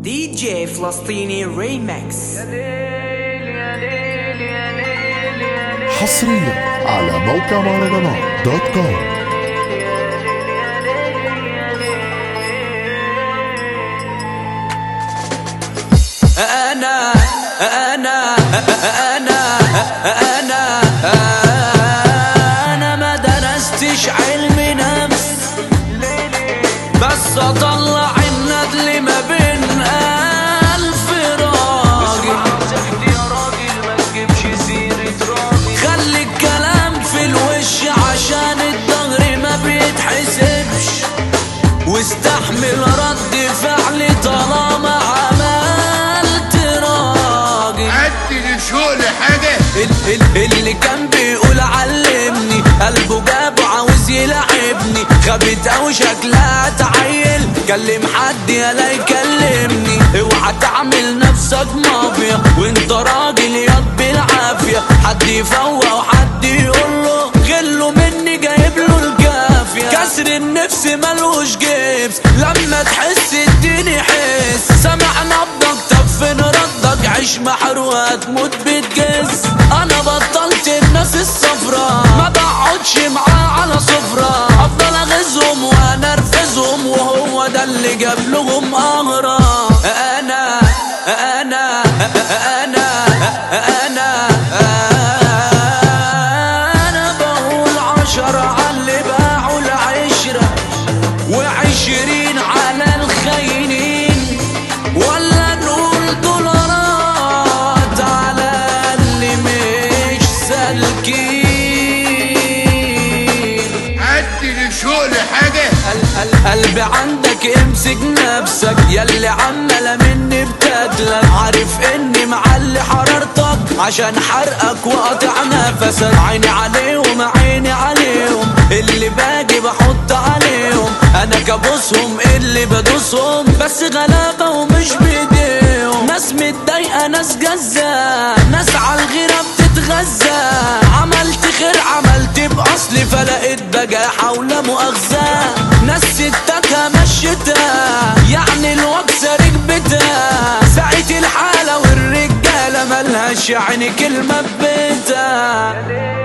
دي جي فلسطيني ريمكس حصريا على موقع مهرجانات دوت كوم. أنا ما درستش علم نفس، بس أطلع الندل ما بين 1000 راجل. ما تجيبش سيرة راجل، خلي الكلام في الوش عشان الظهر ما بيتحسبش، واستحمل رد فعلي طالما عملت راجل. عدل شغل حاجة. اللي كان بيقول علمني قلبه جابه عاوز يلعبني، خبت او شكلها تعيل، كلم حد يلا يكلمني. اوعى تعمل نفسك مافيا وانت راجل ياض بالعافية، حد يفوق وحد يقوله غله مني جايب له الكافية. كسر النفس ملوش جبس، لما تحس اديني حس، سمع نبضك طب فين ردك، عيش محروق هتموت بتجس. انا بطلت الناس الصفرا، ما بقعدش معاه على سفرة، افضل اغزهم وانا ارفزهم، وهو ده اللي جاب لهم قهرة. انا انا انا انا انا بقول 10 على اللي باعوا العشرة، و20 على الخاينين، ولا نقول دولارات على اللي مش سالكين. عدل شغل حاجة. قلبي عندك امسك نفسك، ياللي عمالة مني بتاكلك، عارف اني معلي حرارتك عشان حرقك وقطع نفسك. عيني عليهم عيني عليهم، اللي باجي بحط عليهم، انا كابوسهم اللي بدوسهم، بس غلابة ومش بايديهم. ناس متضايقة ناس جزة، ناس عالغيرة بتتغذى، عملت خير عملت بأصلي فلقيت بجاحة ولا مؤاخذة. ناس ستاتها مشيتها، يعني الوكسة ركبتها، ساعة الحالة والرجالة ملهاش يعني كلمة ببيتها.